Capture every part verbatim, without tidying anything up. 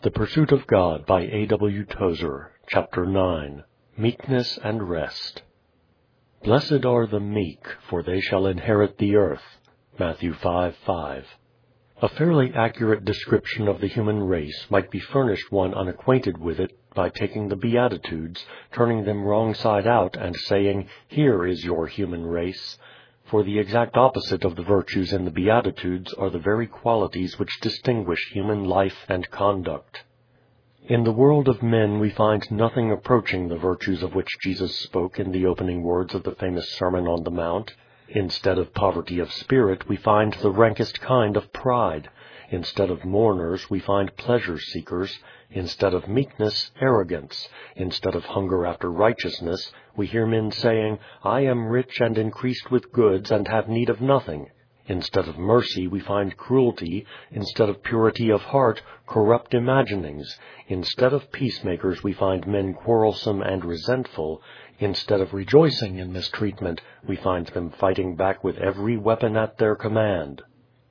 The Pursuit of God by A W Tozer, Chapter nine, Meekness and Rest. Blessed are the meek, for they shall inherit the earth. Matthew five five. A fairly accurate description of the human race might be furnished one unacquainted with it by taking the Beatitudes, turning them wrong side out, and saying, "Here is your human race." For the exact opposite of the virtues in the Beatitudes are the very qualities which distinguish human life and conduct. In the world of men we find nothing approaching the virtues of which Jesus spoke in the opening words of the famous Sermon on the Mount. Instead of poverty of spirit, we find the rankest kind of pride. Instead of mourners, we find pleasure-seekers. Instead of meekness, arrogance. Instead of hunger after righteousness, we hear men saying, "I am rich and increased with goods and have need of nothing." Instead of mercy, we find cruelty. Instead of purity of heart, corrupt imaginings. Instead of peacemakers, we find men quarrelsome and resentful. Instead of rejoicing in mistreatment, we find them fighting back with every weapon at their command.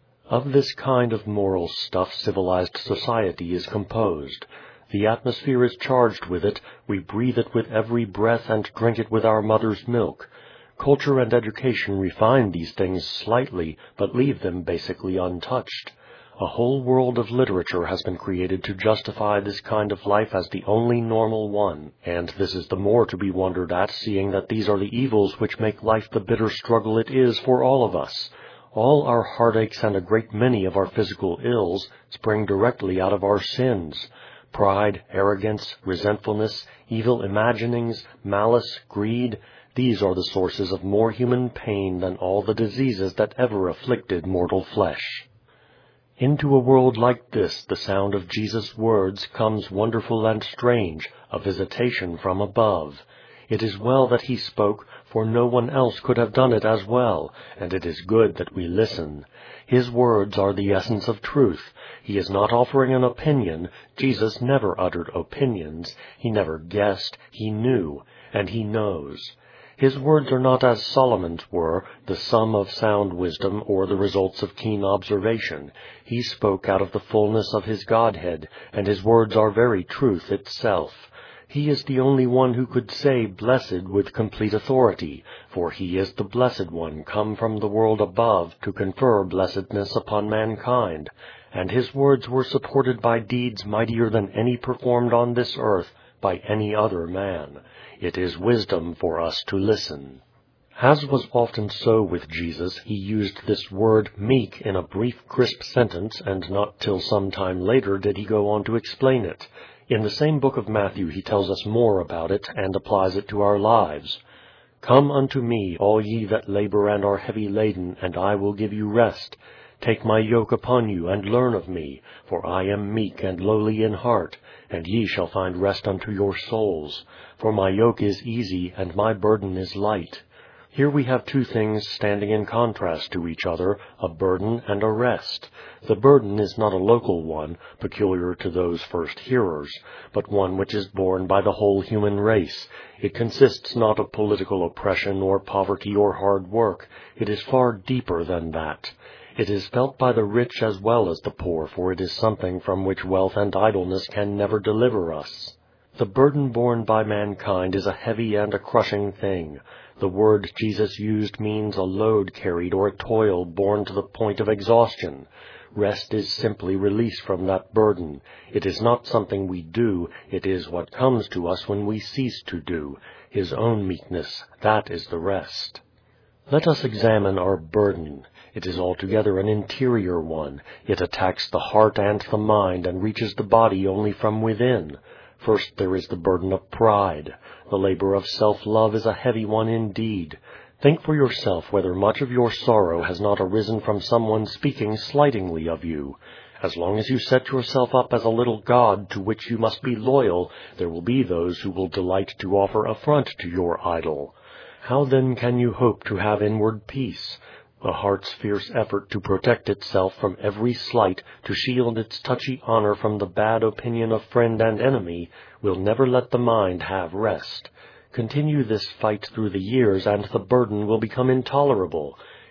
Of this kind of moral stuff civilized society is composed. The atmosphere is charged with it, we breathe it with every breath and drink it with our mother's milk. Culture and education refine these things slightly, but leave them basically untouched. A whole world of literature has been created to justify this kind of life as the only normal one, and this is the more to be wondered at, seeing that these are the evils which make life the bitter struggle it is for all of us. All our heartaches and a great many of our physical ills spring directly out of our sins. Pride, arrogance, resentfulness, evil imaginings, malice, greed, these are the sources of more human pain than all the diseases that ever afflicted mortal flesh. Into a world like this the sound of Jesus' words comes wonderful and strange, a visitation from above. It is well that he spoke, for no one else could have done it as well, and it is good that we listen. His words are the essence of truth. He is not offering an opinion. Jesus never uttered opinions. He never guessed. He knew, and he knows. His words are not as Solomon's were, the sum of sound wisdom or the results of keen observation. He spoke out of the fullness of his Godhead, and his words are very truth itself. He is the only one who could say blessed with complete authority, for he is the Blessed One come from the world above to confer blessedness upon mankind, and his words were supported by deeds mightier than any performed on this earth by any other man. It is wisdom for us to listen. As was often so with Jesus, he used this word meek in a brief, crisp sentence, and not till some time later did he go on to explain it. In the same book of Matthew he tells us more about it, and applies it to our lives. "Come unto me, all ye that labor and are heavy laden, and I will give you rest. Take my yoke upon you, and learn of me, for I am meek and lowly in heart, and ye shall find rest unto your souls. For my yoke is easy, and my burden is light." Here we have two things standing in contrast to each other, a burden and a rest. The burden is not a local one, peculiar to those first hearers, but one which is borne by the whole human race. It consists not of political oppression or poverty or hard work. It is far deeper than that. It is felt by the rich as well as the poor, for it is something from which wealth and idleness can never deliver us. The burden borne by mankind is a heavy and a crushing thing. The word Jesus used means a load carried or a toil borne to the point of exhaustion. Rest is simply release from that burden. It is not something we do, it is what comes to us when we cease to do. His own meekness, that is the rest. Let us examine our burden. It is altogether an interior one. It attacks the heart and the mind and reaches the body only from within. First there is the burden of pride. The labor of self-love is a heavy one indeed. Think for yourself whether much of your sorrow has not arisen from someone speaking slightingly of you. As long as you set yourself up as a little god to which you must be loyal, there will be those who will delight to offer affront to your idol. How then can you hope to have inward peace? The heart's fierce effort to protect itself from every slight, to shield its touchy honor from the bad opinion of friend and enemy, will never let the mind have rest. Continue this fight through the years, and the burden will become intolerable.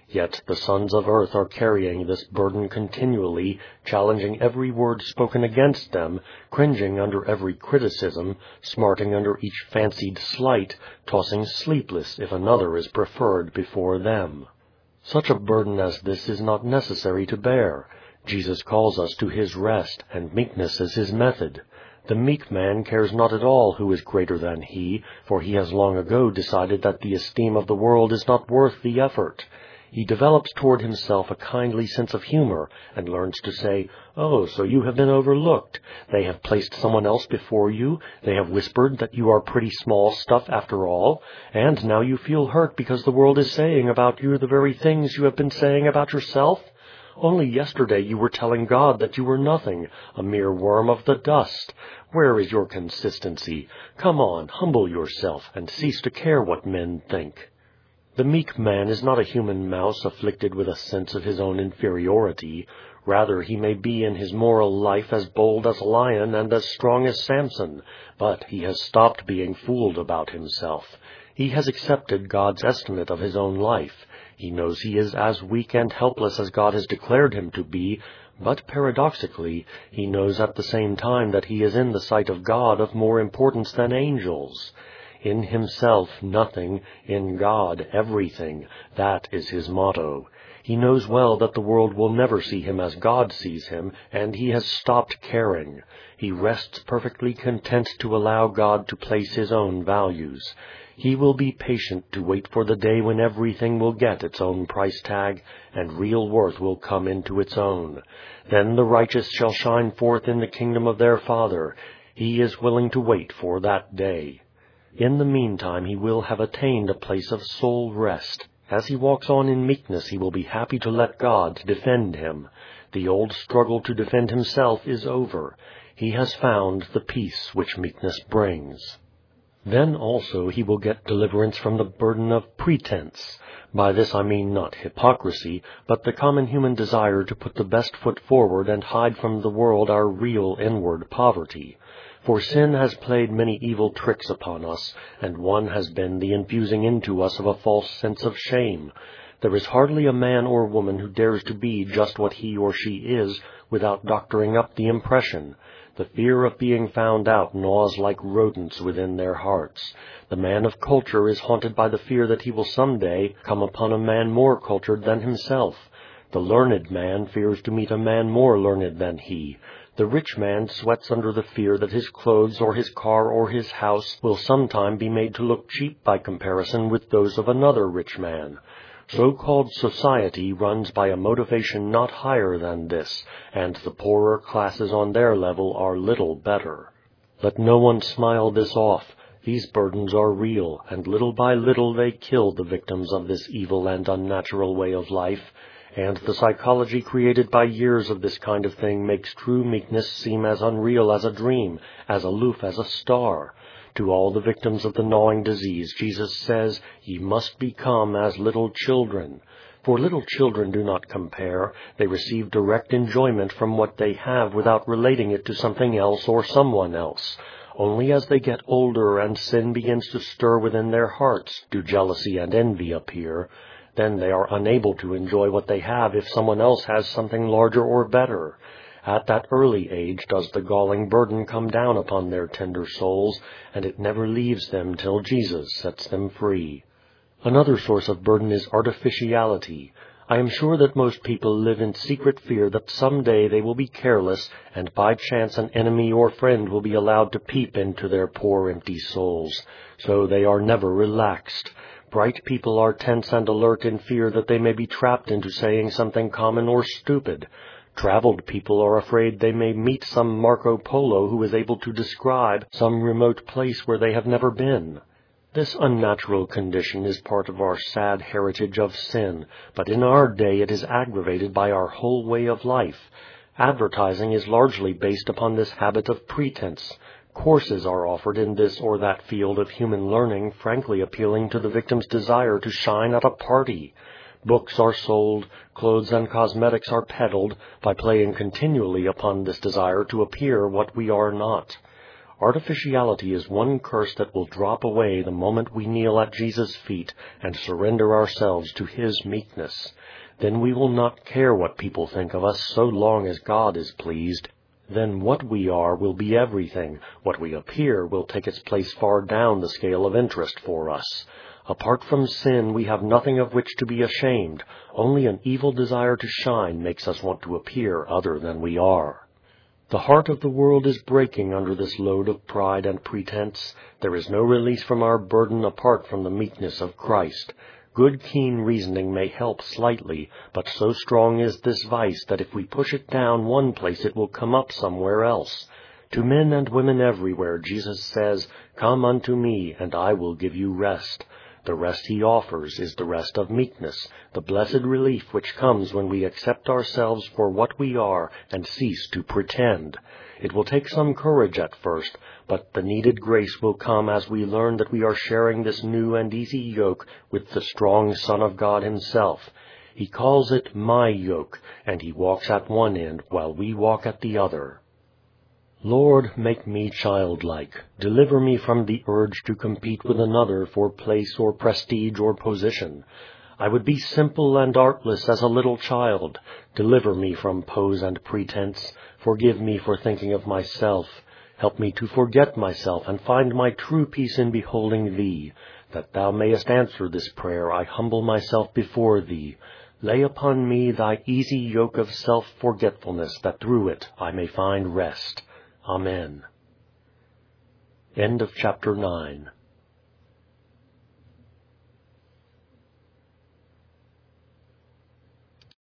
Yet the sons of earth are carrying this burden continually, challenging every word spoken against them, cringing under every criticism, smarting under each fancied slight, tossing sleepless if another is preferred before them. Such a burden as this is not necessary to bear. Jesus calls us to His rest, and meekness is His method. The meek man cares not at all who is greater than he, for he has long ago decided that the esteem of the world is not worth the effort. He develops toward himself a kindly sense of humor, and learns to say, "Oh, so you have been overlooked. They have placed someone else before you. They have whispered that you are pretty small stuff after all. And now you feel hurt because the world is saying about you the very things you have been saying about yourself? Only yesterday you were telling God that you were nothing, a mere worm of the dust. Where is your consistency? Come on, humble yourself, and cease to care what men think." The meek man is not a human mouse afflicted with a sense of his own inferiority. Rather, he may be in his moral life as bold as a lion and as strong as Samson, but he has stopped being fooled about himself. He has accepted God's estimate of his own life. He knows he is as weak and helpless as God has declared him to be, but paradoxically, he knows at the same time that he is in the sight of God of more importance than angels. In himself, nothing; in God, everything. That is his motto. He knows well that the world will never see him as God sees him, and he has stopped caring. He rests perfectly content to allow God to place His own values. He will be patient to wait for the day when everything will get its own price tag, and real worth will come into its own. Then the righteous shall shine forth in the kingdom of their Father. He is willing to wait for that day. In the meantime he will have attained a place of soul rest. As he walks on in meekness he will be happy to let God defend him. The old struggle to defend himself is over. He has found the peace which meekness brings. Then also he will get deliverance from the burden of pretense. By this I mean not hypocrisy, but the common human desire to put the best foot forward and hide from the world our real inward poverty. For sin has played many evil tricks upon us, and one has been the infusing into us of a false sense of shame. There is hardly a man or woman who dares to be just what he or she is without doctoring up the impression. The fear of being found out gnaws like rodents within their hearts. The man of culture is haunted by the fear that he will some day come upon a man more cultured than himself. The learned man fears to meet a man more learned than he. The rich man sweats under the fear that his clothes or his car or his house will sometime be made to look cheap by comparison with those of another rich man. So-called society runs by a motivation not higher than this, and the poorer classes on their level are little better. Let no one smile this off. These burdens are real, and little by little they kill the victims of this evil and unnatural way of life. And the psychology created by years of this kind of thing makes true meekness seem as unreal as a dream, as aloof as a star. To all the victims of the gnawing disease, Jesus says, "Ye must become as little children." For little children do not compare. They receive direct enjoyment from what they have without relating it to something else or someone else. Only as they get older and sin begins to stir within their hearts do jealousy and envy appear. Then they are unable to enjoy what they have if someone else has something larger or better. At that early age does the galling burden come down upon their tender souls, and it never leaves them till Jesus sets them free. Another source of burden is artificiality. I am sure that most people live in secret fear that some day they will be careless, and by chance an enemy or friend will be allowed to peep into their poor empty souls. So they are never relaxed. Bright people are tense and alert in fear that they may be trapped into saying something common or stupid. Traveled people are afraid they may meet some Marco Polo who is able to describe some remote place where they have never been. This unnatural condition is part of our sad heritage of sin, but in our day it is aggravated by our whole way of life. Advertising is largely based upon this habit of pretense. Courses are offered in this or that field of human learning, frankly appealing to the victim's desire to shine at a party. Books are sold, clothes and cosmetics are peddled, by playing continually upon this desire to appear what we are not. Artificiality is one curse that will drop away the moment we kneel at Jesus' feet and surrender ourselves to His meekness. Then we will not care what people think of us so long as God is pleased. Then what we are will be everything. What we appear will take its place far down the scale of interest for us. Apart from sin, we have nothing of which to be ashamed. Only an evil desire to shine makes us want to appear other than we are. The heart of the world is breaking under this load of pride and pretense. There is no release from our burden apart from the meekness of Christ. Good keen reasoning may help slightly, but so strong is this vice that if we push it down one place it will come up somewhere else. To men and women everywhere Jesus says, "Come unto me, and I will give you rest." The rest he offers is the rest of meekness, the blessed relief which comes when we accept ourselves for what we are and cease to pretend. It will take some courage at first, but the needed grace will come as we learn that we are sharing this new and easy yoke with the strong Son of God himself. He calls it my yoke, and he walks at one end while we walk at the other. Lord, make me childlike. Deliver me from the urge to compete with another for place or prestige or position. I would be simple and artless as a little child. Deliver me from pose and pretense. Forgive me for thinking of myself. Help me to forget myself and find my true peace in beholding Thee. That Thou mayest answer this prayer, I humble myself before Thee. Lay upon me Thy easy yoke of self-forgetfulness, that through it I may find rest. Amen. End of chapter nine.